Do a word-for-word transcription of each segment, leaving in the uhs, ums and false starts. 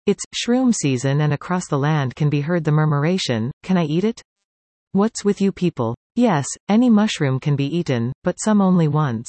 It's shroom season and across the land can be heard the murmuration, "Can I eat it? What's with you people?" Yes, any mushroom can be eaten, but some only once.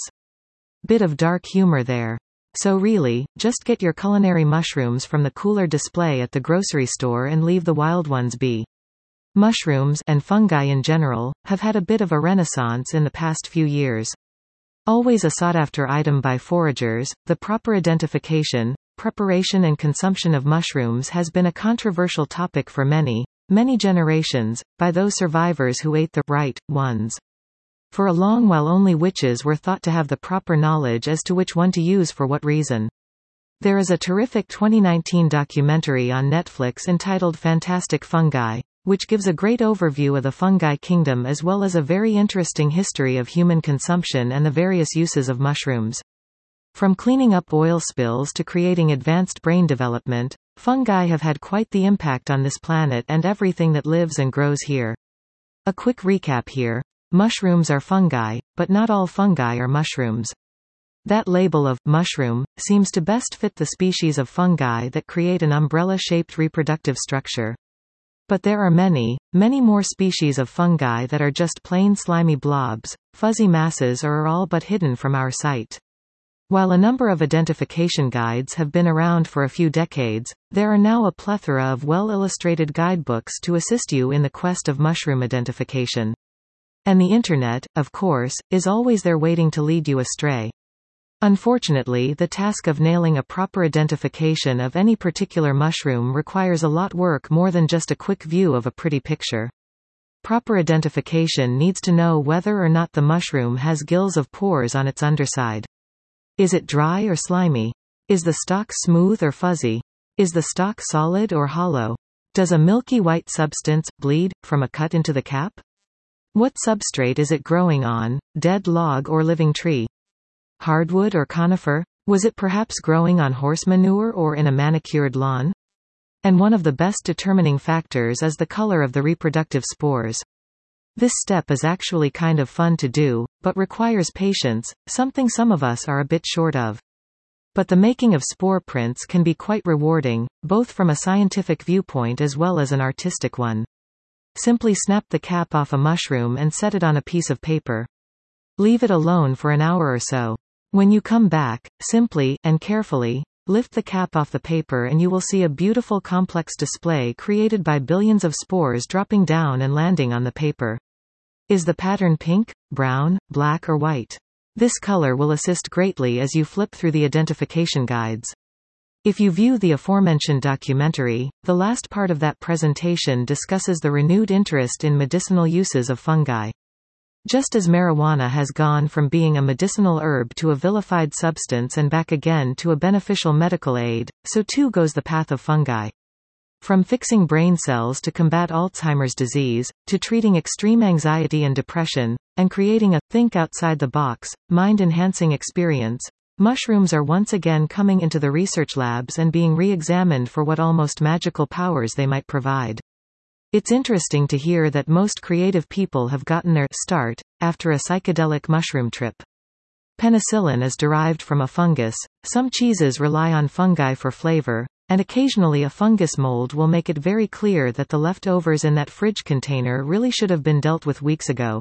Bit of dark humor there. So really, just get your culinary mushrooms from the cooler display at the grocery store and leave the wild ones be. Mushrooms, and fungi in general, have had a bit of a renaissance in the past few years. Always a sought-after item by foragers, the proper identification, preparation and consumption of mushrooms has been a controversial topic for many, many generations, by those survivors who ate the right ones. For a long while only witches were thought to have the proper knowledge as to which one to use for what reason. There is a terrific twenty nineteen documentary on Netflix entitled Fantastic Fungi, which gives a great overview of the fungi kingdom as well as a very interesting history of human consumption and the various uses of mushrooms. From cleaning up oil spills to creating advanced brain development, fungi have had quite the impact on this planet and everything that lives and grows here. A quick recap here. Mushrooms are fungi, but not all fungi are mushrooms. That label of mushroom seems to best fit the species of fungi that create an umbrella-shaped reproductive structure. But there are many, many more species of fungi that are just plain slimy blobs, fuzzy masses or are all but hidden from our sight. While a number of identification guides have been around for a few decades, there are now a plethora of well-illustrated guidebooks to assist you in the quest of mushroom identification. And the internet, of course, is always there waiting to lead you astray. Unfortunately, the task of nailing a proper identification of any particular mushroom requires a lot work more than just a quick view of a pretty picture. Proper identification needs to know whether or not the mushroom has gills of pores on its underside. Is it dry or slimy? Is the stalk smooth or fuzzy? Is the stalk solid or hollow? Does a milky white substance bleed from a cut into the cap? What substrate is it growing on, dead log or living tree? Hardwood or conifer? Was it perhaps growing on horse manure or in a manicured lawn? And one of the best determining factors is the color of the reproductive spores. This step is actually kind of fun to do, but requires patience, something some of us are a bit short of. But the making of spore prints can be quite rewarding, both from a scientific viewpoint as well as an artistic one. Simply snap the cap off a mushroom and set it on a piece of paper. Leave it alone for an hour or so. When you come back, simply, and carefully, lift the cap off the paper and you will see a beautiful complex display created by billions of spores dropping down and landing on the paper. Is the pattern pink, brown, black or white? This color will assist greatly as you flip through the identification guides. If you view the aforementioned documentary, the last part of that presentation discusses the renewed interest in medicinal uses of fungi. Just as marijuana has gone from being a medicinal herb to a vilified substance and back again to a beneficial medical aid, so too goes the path of fungi. From fixing brain cells to combat Alzheimer's disease, to treating extreme anxiety and depression, and creating a think outside the box, mind-enhancing experience, mushrooms are once again coming into the research labs and being re-examined for what almost magical powers they might provide. It's interesting to hear that most creative people have gotten their start after a psychedelic mushroom trip. Penicillin is derived from a fungus, some cheeses rely on fungi for flavor, and occasionally a fungus mold will make it very clear that the leftovers in that fridge container really should have been dealt with weeks ago.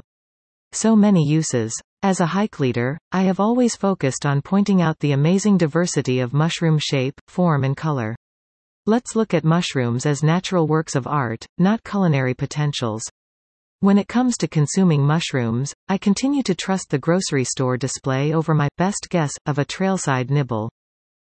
So many uses. As a hike leader, I have always focused on pointing out the amazing diversity of mushroom shape, form and color. Let's look at mushrooms as natural works of art, not culinary potentials. When it comes to consuming mushrooms, I continue to trust the grocery store display over my best guess of a trailside nibble.